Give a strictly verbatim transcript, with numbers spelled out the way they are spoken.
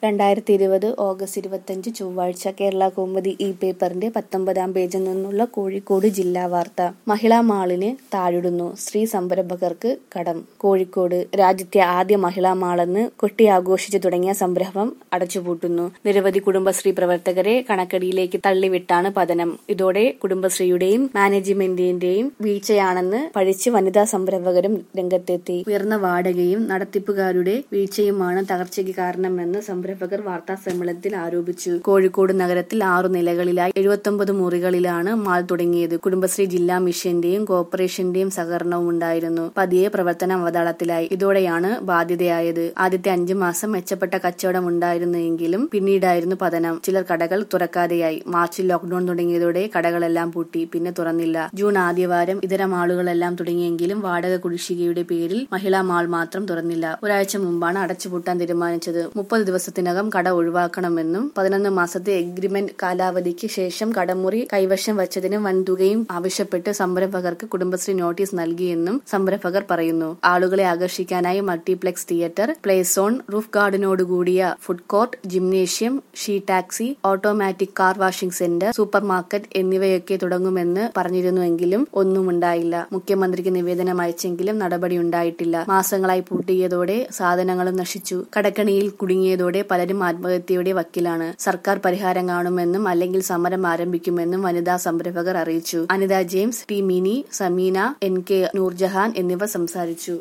രണ്ടായിരത്തി ഇരുപത് ഓഗസ്റ്റ് ഇരുപത്തഞ്ച് ചൊവ്വാഴ്ച കേരള കൗമുദി ഈ പേപ്പറിന്റെ പത്തൊമ്പതാം പേജിൽ നിന്നുള്ള കോഴിക്കോട് ജില്ലാ വാർത്ത. മഹിളാ മാളിന് താഴിടുന്നു, സ്ത്രീ സംരംഭകർക്ക് കടം. കോഴിക്കോട് രാജ്യത്തെ ആദ്യ മഹിളാ മാളെന്ന് കൊട്ടിയാഘോഷിച്ചു തുടങ്ങിയ സംരംഭം അടച്ചുപൂട്ടുന്നു. നിരവധി കുടുംബശ്രീ പ്രവർത്തകരെ കണക്കടിയിലേക്ക് തള്ളിവിട്ടാണ് പതനം. ഇതോടെ കുടുംബശ്രീയുടെയും മാനേജ്മെന്റിന്റെയും വീഴ്ചയാണെന്ന് പഴിച്ച് വനിതാ സംരംഭകരും രംഗത്തെത്തി. ഉയർന്ന വാടകയും നടത്തിപ്പുകാരുടെ വീഴ്ചയുമാണ് തകർച്ചയ്ക്ക് കാരണമെന്ന് സംരംഭകർ വാർത്താ സമ്മേളനത്തിൽ ആരോപിച്ചു. കോഴിക്കോട് നഗരത്തിൽ ആറു നിലകളിലായി എഴുപത്തൊമ്പത് മുറികളിലാണ് മാൾ തുടങ്ങിയത്. കുടുംബശ്രീ ജില്ലാ മിഷന്റെയും കോർപ്പറേഷന്റെയും സഹകരണവും ഉണ്ടായിരുന്നു. പതിയെ പ്രവർത്തനം അവതാളത്തിലായി. ഇതോടെയാണ് ബാധ്യതയായത്. ആദ്യത്തെ അഞ്ചു മാസം മെച്ചപ്പെട്ട കച്ചവടം ഉണ്ടായിരുന്നെങ്കിലും പിന്നീടായിരുന്നു പതനം. ചിലർ കടകൾ തുറക്കാതെയായി. മാർച്ചിൽ ലോക്ഡൌൺ തുടങ്ങിയതോടെ കടകളെല്ലാം പൂട്ടി, പിന്നെ തുറന്നില്ല. ജൂൺ ആദ്യവാരം ഇതര മാളുകളെല്ലാം തുടങ്ങിയെങ്കിലും വാടക കുടിശ്ശികയുടെ പേരിൽ മഹിളാ മാൾ മാത്രം തുറന്നില്ല. ഒരാഴ്ച മുമ്പാണ് അടച്ചുപൂട്ടാൻ തീരുമാനിച്ചത്. മുപ്പത് ദിവസത്തിനകം കട ഒഴിവാക്കണമെന്നും പതിനൊന്ന് മാസത്തെ എഗ്രിമെന്റ് കാലാവധിക്ക് ശേഷം കടമുറി കൈവശം വച്ചതിന് വൻതുകയും ആവശ്യപ്പെട്ട് സംരംഭകർക്ക് കുടുംബശ്രീ നോട്ടീസ് നൽകിയെന്നും സംരംഭകർ പറയുന്നു. ആളുകളെ ആകർഷിക്കാനായി multiplex theatre, play zone, roof ഗാർഡനോടുകൂടിയ food court, gymnasium, she taxi, automatic car washing centre, super market എന്നിവയൊക്കെ തുടങ്ങുമെന്ന് പറഞ്ഞിരുന്നുവെങ്കിലും ഒന്നുമുണ്ടായില്ല. മുഖ്യമന്ത്രിക്ക് നിവേദനം അയച്ചെങ്കിലും നടപടിയുണ്ടായിട്ടില്ല. മാസങ്ങളായി പൂട്ടിയതോടെ സാധനങ്ങളും നശിച്ചു. കടക്കണിയിൽ കുടുങ്ങിയതോടെ പലരും ആത്മഹത്യയുടെ വക്കിലാണ്. സർക്കാർ പരിഹാരം കാണുമെന്നും അല്ലെങ്കിൽ സമരം ആരംഭിക്കുമെന്നും വനിതാ സംരംഭകർ അറിയിച്ചു. Anitha James, T Mini, Sameena, N K Noorjahan എന്നിവർ സംസാരിച്ചു.